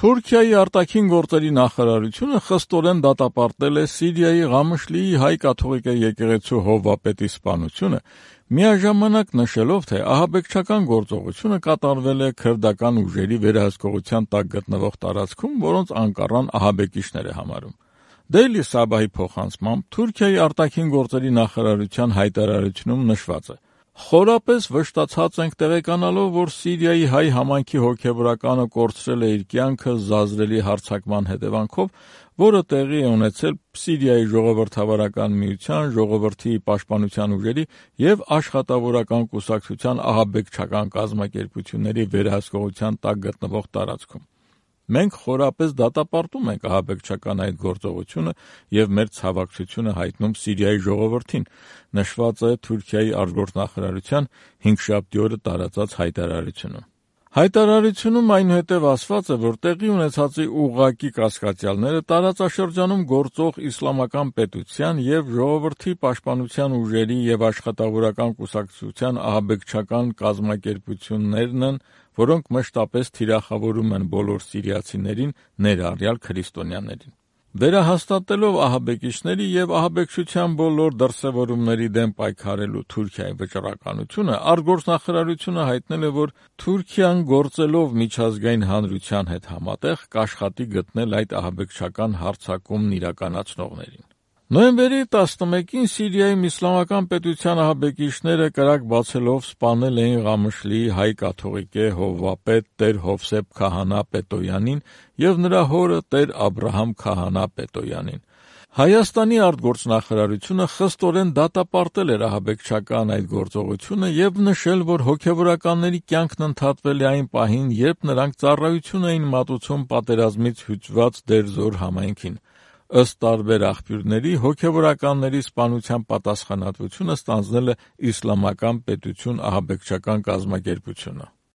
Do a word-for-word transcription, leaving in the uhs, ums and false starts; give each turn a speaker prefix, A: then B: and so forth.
A: Թուրքիայի արտաքին գործերի նախարարությունը խստորեն դատապարտել է Սիրիայի Ղամշլիի հայ կաթողիկե եկեղեցու հովվապետի սպանությունը, միաժամանակ նշելով, թե ահաբեկչական գործողությունը կատարվել է քրդական ուժերի վերահսկողության տակ գտնվող տարածքում, որոնց Անկարան ահաբեկիչներ է համարում։ Daily Sabah-ի փոխանցմամբ Թուրքիայի արտաքին գործերի նախարարության հայտարարությունում նշված է. «Խորապես վշտացած ենք տեղեկանալով, որ Սիրիայի հայ համայնքի հոգևորականը կորցրել է իր կյանքը զազրելի հարձակման հետևանքով, որը տեղի է ունեցել Սիրիայի ժողովրդավարական միության, ժողովրդի պաշտպանության ուժերի և աշխատավորական կուսակցության ահաբեկչական կազմակերպությունների վերահսկողության տակ գտնվող տարածքում։ Մենք խորապես դատապարտում ենք ահաբեկչական այդ գործողությունը և մեր ցավակցությունը հայտնում Սիրիայի ժողովրդին», նշված է Թուրքիայի արտգործնախարարության հինգշաբթի օրը տարածած հայտարարությունում։ Հայտարարությունում այնուհետև ասված է, որ տեղի ունեցածի ուղղակի կասկածյալները տարածաշրջանում գործող իսլամական պետության և ժողովրդի պաշտպանության ուժերի և աշխատավորական կուսակցության ահաբեկչական կազմակերպություններն են, որոնք մշտապես թիրախավորում են բոլոր սիրիացիներին, ներառյալ քրիստոնյաներին։ Վերահաստատելով ահաբեկիչների և ահաբեկչության բոլոր դրսևորումների դեմ պայքարելու Թուրքիայի վճռականությունը, արտգործնախարարությունը հայտնել է, որ Թուրքիան գործելով միջազգային հանրության հետ համատեղ կաշխատի գտնել այդ ահաբեկչական հարձակումն իրականացնողներին։ Նոյեմբերի տասնմեկին Սիրիայում իսլամական պետության ահաբեկիչները կրակ բացելով սպանել էին Ղամշլիի հայ կաթողիկե հովվապետ տեր Հովսեփ Քահանա Պետոյանին և նրա հորը տեր Աբրահամ Քահանա Պետոյանին։ Հայաստանի արտգործնախարարությունը խստորեն դատապարտել էր ահաբեկչական այդ գործողությունը և նշել, որ հոգևորականների կյանքն ընդհատվել է այն պահին, երբ նրանք ծառայություն էին մատուցում պատերազմից հյուծված Դեր-Զոր համայնքին։ Ըստ տարբեր աղբյուրների, հոգևորականների սպանության պատասխանատվությունը ստանձնել է Իսլամական պետություն ահաբեկչական կազմակերպությունը։